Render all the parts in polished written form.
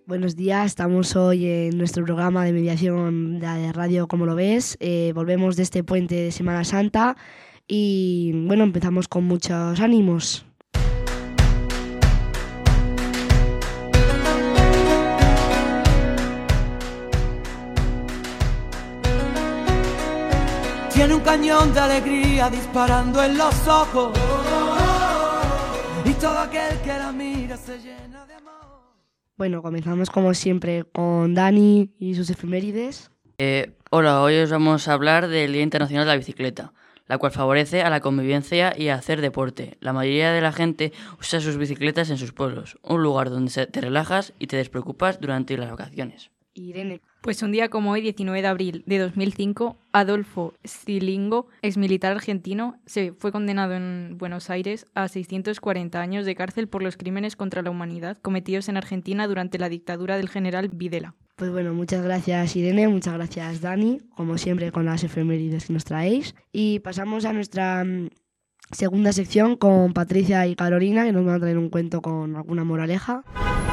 Buenos días, estamos hoy en nuestro programa de mediación de radio, como lo ves. Volvemos de este puente de Semana Santa y bueno, empezamos con muchos ánimos. Tiene un cañón de alegría disparando en los ojos, y todo aquel que la mira se llena de amor. Bueno, comenzamos como siempre con Dani y sus efemérides. Hola, hoy os vamos a hablar del Día Internacional de la Bicicleta, la cual favorece a la convivencia y a hacer deporte. La mayoría de la gente usa sus bicicletas en sus pueblos, un lugar donde te relajas y te despreocupas durante las vacaciones. Irene. Pues un día como hoy, 19 de abril de 2005, Adolfo Scilingo, exmilitar argentino, se fue condenado en Buenos Aires a 640 años de cárcel por los crímenes contra la humanidad cometidos en Argentina durante la dictadura del general Videla. Pues bueno, muchas gracias Irene, muchas gracias Dani, como siempre con las efemérides que nos traéis. Y pasamos a nuestra segunda sección con Patricia y Carolina, que nos van a traer un cuento con alguna moraleja.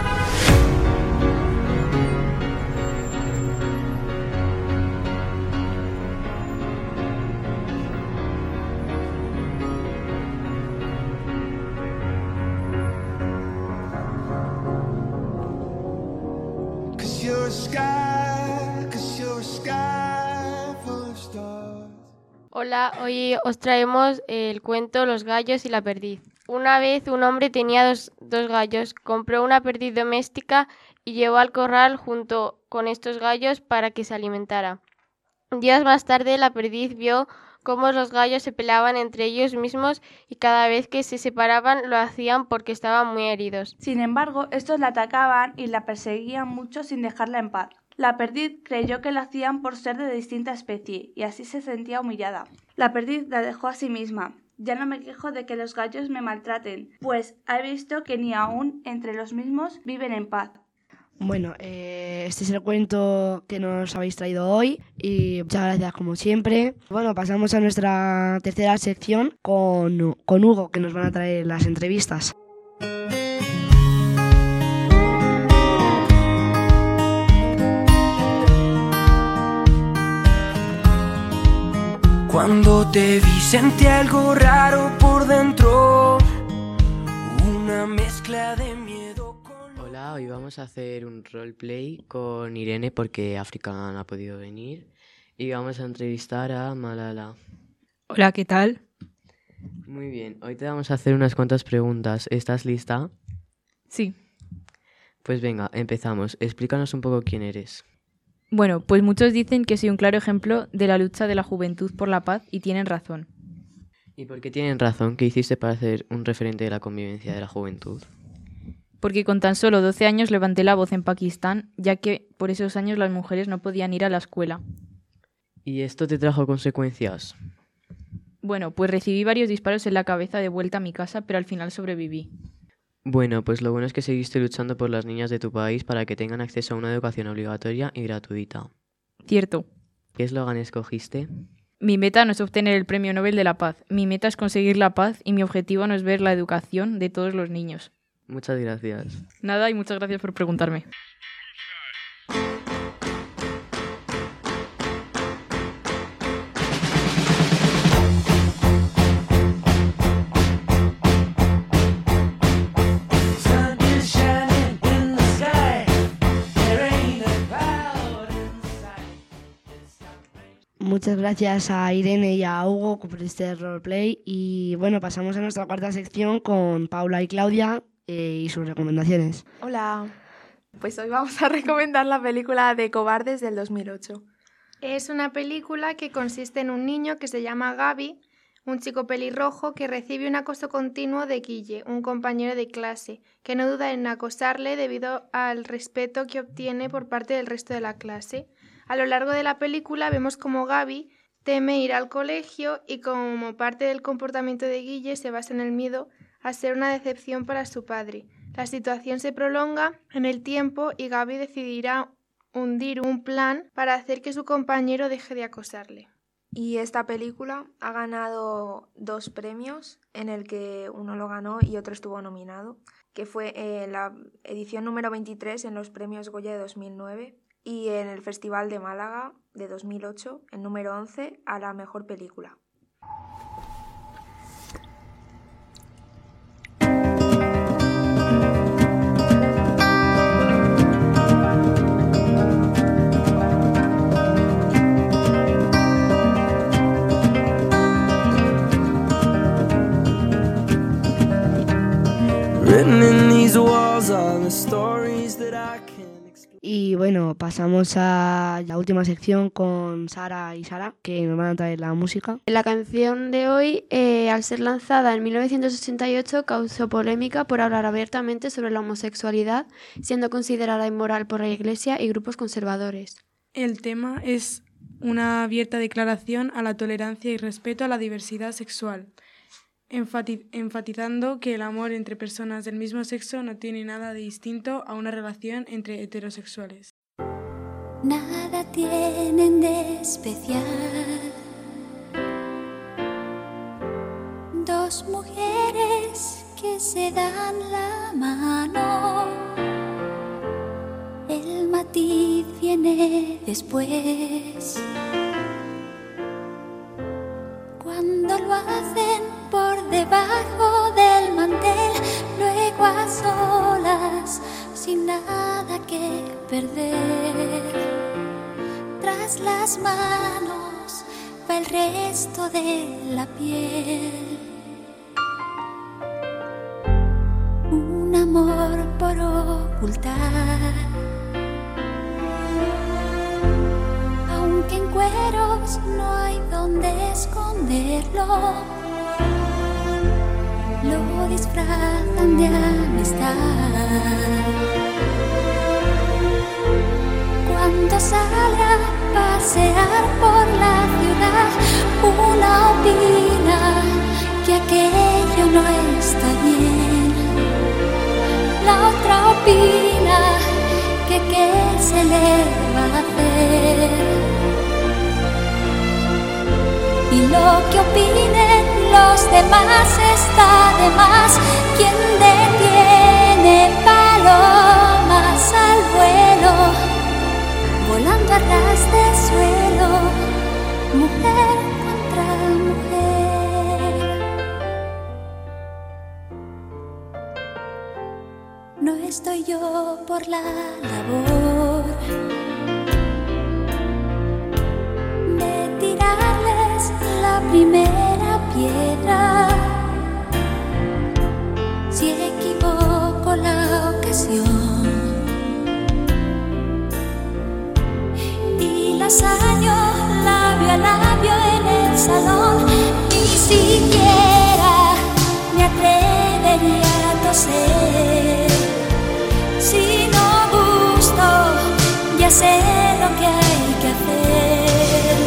Hola, hoy os traemos el cuento Los gallos y la perdiz. Una vez un hombre tenía dos gallos, compró una perdiz doméstica y llevó al corral junto con estos gallos para que se alimentara. Días más tarde la perdiz vio cómo los gallos se peleaban entre ellos mismos y cada vez que se separaban lo hacían porque estaban muy heridos. Sin embargo, estos la atacaban y la perseguían mucho sin dejarla en paz. La perdiz creyó que lo hacían por ser de distinta especie y así se sentía humillada. La perdiz la dejó a sí misma. Ya no me quejo de que los gallos me maltraten, pues he visto que ni aún entre los mismos viven en paz. Bueno, este es el cuento que nos habéis traído hoy y muchas gracias como siempre. Bueno, pasamos a nuestra tercera sección con Hugo, que nos van a traer las entrevistas. Cuando te vi sentí algo raro por dentro, una mezcla de miedo con... Hola, hoy vamos a hacer un roleplay con Irene porque África no ha podido venir y vamos a entrevistar a Malala. Hola, ¿qué tal? Muy bien, hoy te vamos a hacer unas cuantas preguntas. ¿Estás lista? Sí. Pues venga, empezamos. Explícanos un poco quién eres. Bueno, pues muchos dicen que soy un claro ejemplo de la lucha de la juventud por la paz y tienen razón. ¿Y por qué tienen razón? ¿Qué hiciste para ser un referente de la convivencia de la juventud? Porque con tan solo 12 años levanté la voz en Pakistán, ya que por esos años las mujeres no podían ir a la escuela. ¿Y esto te trajo consecuencias? Bueno, pues recibí varios disparos en la cabeza de vuelta a mi casa, pero al final sobreviví. Bueno, pues lo bueno es que seguiste luchando por las niñas de tu país para que tengan acceso a una educación obligatoria y gratuita. Cierto. ¿Qué eslogan escogiste? Mi meta no es obtener el Premio Nobel de la Paz. Mi meta es conseguir la paz y mi objetivo no es ver la educación de todos los niños. Muchas gracias. Nada, y muchas gracias por preguntarme. Muchas gracias a Irene y a Hugo por este roleplay. Y bueno, pasamos a nuestra cuarta sección con Paula y Claudia y sus recomendaciones. Hola, pues hoy vamos a recomendar la película de Cobardes del 2008. Es una película que consiste en un niño que se llama Gaby, un chico pelirrojo que recibe un acoso continuo de Guille, un compañero de clase, que no duda en acosarle debido al respeto que obtiene por parte del resto de la clase. A lo largo de la película vemos cómo Gaby teme ir al colegio y como parte del comportamiento de Guille se basa en el miedo a ser una decepción para su padre. La situación se prolonga en el tiempo y Gaby decidirá hundir un plan para hacer que su compañero deje de acosarle. Y esta película ha ganado 2 premios, en el que uno lo ganó y otro estuvo nominado. que fue en la edición número 23 en los premios Goya de 2009 y en el Festival de Málaga de 2008, el número 11 a la mejor película. Y bueno, pasamos a la última sección con Sara y Sara, que nos van a traer la música. La canción de hoy, al ser lanzada en 1988, causó polémica por hablar abiertamente sobre la homosexualidad, siendo considerada inmoral por la Iglesia y grupos conservadores. El tema es una abierta declaración a la tolerancia y respeto a la diversidad sexual, enfatizando que el amor entre personas del mismo sexo no tiene nada de distinto a una relación entre heterosexuales. Nada tienen de especial dos mujeres que se dan la mano. El matiz viene después, cuando lo hacen por debajo del mantel, luego a solas, sin nada que perder. Tras las manos va el resto de la piel. Un amor por ocultar, aunque en cueros no hay donde esconderlo, lo disfrazan de amistad. Cuando sale a pasear por la ciudad, una opina que aquello no está bien, la otra opina que qué se le va a hacer. Y lo que opinen los demás está de más. Quien detiene palomas al vuelo, volando a ras de suelo, mujer contra mujer. No estoy yo por la labor de tirarles la primera piedra. Si equivoco la ocasión y las hallo labio a labio en el salón, ni siquiera me atrevería a toser. Si no gusto, ya sé lo que hay que hacer.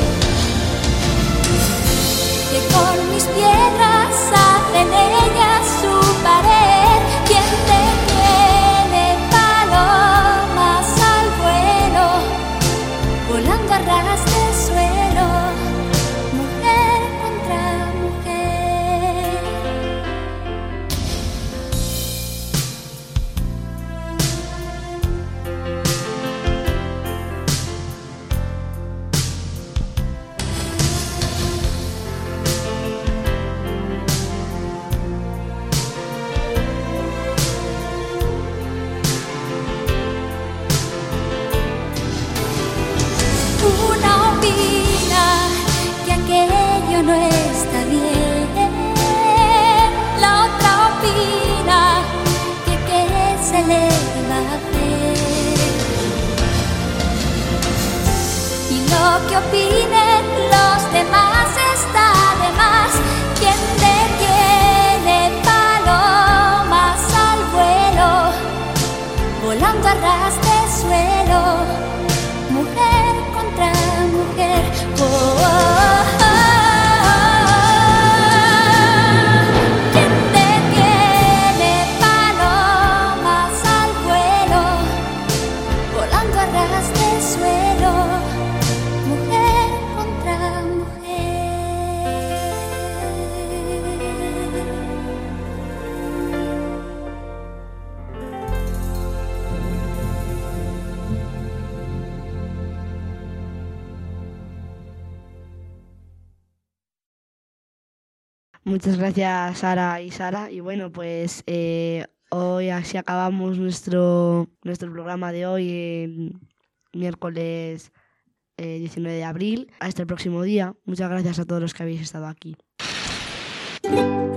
Que con mis piedras hacen ellas su pared. Quien te tiene palomas al vuelo, volando a ras de suelo, mujer contra mujer. Una opina que aquello no está bien, la otra opina que qué se le va a hacer. Y lo que opinen los demás está de más. Quien detiene palomas al vuelo, volando a ras de suelo, mujer contra mujer. Oh, oh, oh, oh. Quien detiene palomas al vuelo, volando a ras de suelo, mujer contra mujer. Muchas gracias, Sara y Sara. Y bueno, pues hoy así acabamos nuestro programa de hoy, miércoles 19 de abril. Hasta el próximo día. Muchas gracias a todos los que habéis estado aquí.